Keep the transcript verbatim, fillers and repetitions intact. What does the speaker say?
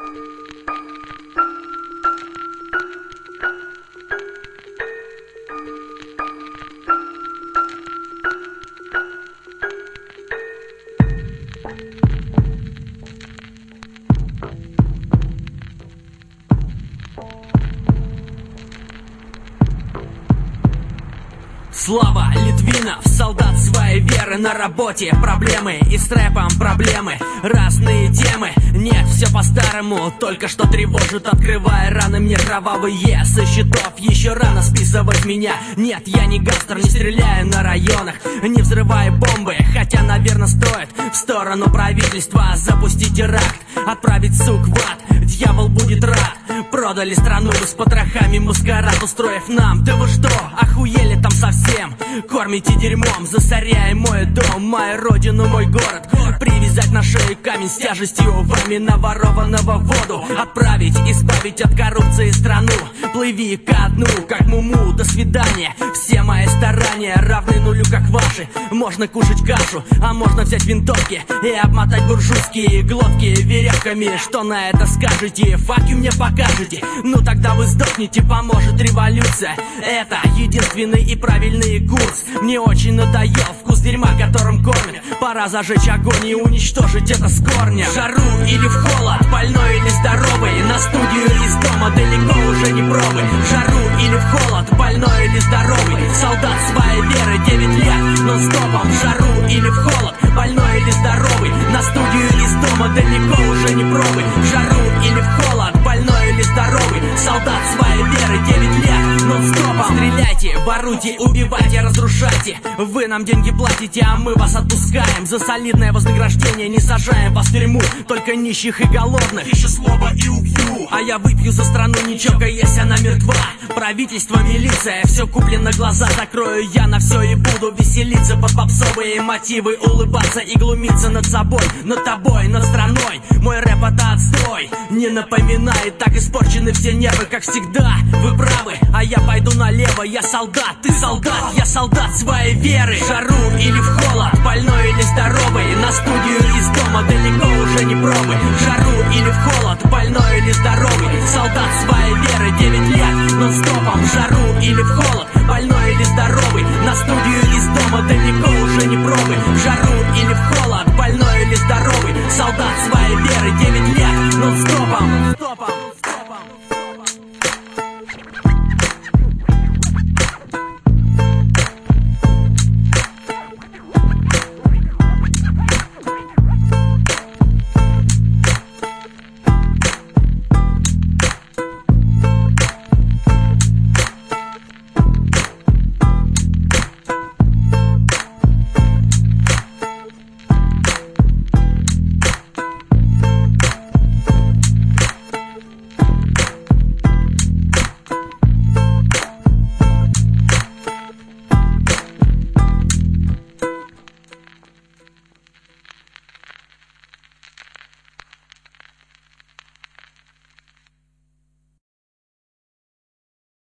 Слава Литвинов, солдат своей веры. На работе проблемы и с рэпом проблемы. Разные темы, нет, все по-старому. Только что тревожит, открывая раны мне кровавые. Со счетов еще рано списывать меня. Нет, я не гангстер, не стреляю на районах, не взрываю бомбы. Хотя, наверное, стоит в сторону правительства запустить теракт, отправить сук в ад. Дьявол будет рад. Продали страну с потрохами маскарад, устроив нам. Да вы что, охуели там совсем? Кормите дерьмом, засоряя мой дом, мою родину, мой город. Привязать на шею камень с тяжестью вами наворованного в воду. Отправить, избавить от коррупции страну. Плыви ко дну, как Муму, до свидания. Все мои старания равны нулю, как ваши. Можно кушать кашу, а можно взять винтовки и обмотать буржуйские глотки веревками. Что на это скажете? Факи мне покажете? Ну тогда вы сдохнете, поможет революция. Это единственный и правильный курс. Мне очень надоел вкус дерьма, которым кормят. Пора зажечь огонь и уничтожить это с корнем. В жару или в холод, больной или здоровый, на студию из дома далеко уже не пробы. В жару или в холод, больной или здоровый, солдат своей веры, девять лет нон-стопом. В жару или в холод, больной или здоровый, на студию из дома далеко уже не пробы. В жару или в холод, больной или здоровый, солдат своей веры, девять лет нон-стопом. Стреляйте, воруйте, убивайте, разрушайте. Вы нам деньги платите, а мы вас отпускаем. За солидное вознаграждение не сажаем вас в тюрьму, только нищих и голодных еще слово и убью. А я выпью за страну, не чокаясь, она мертва. Правительство, милиция, все куплено, глаза закрою я на все и буду веселиться под попсовые мотивы, улыбаться и глумиться над собой, над тобой, над страной. Мой рэп это отстой, не напоминает, так испорчены все нервы, как всегда. Вы правы, а я пойду налево. Я солдат, ты солдат, я солдат своей веры. В жару или в холод, больной или здоровый, на студию из дома далеко уже не пробы. В жару или в холод, больной или здоровый, солдат своей веры, девять лет нон-стопом. В жару или в холод, больной или здоровый, на студию из дома далеко уже не пробы. В жару или в холод, больной или здоровый, солдат своей веры, девять лет нон-стопом.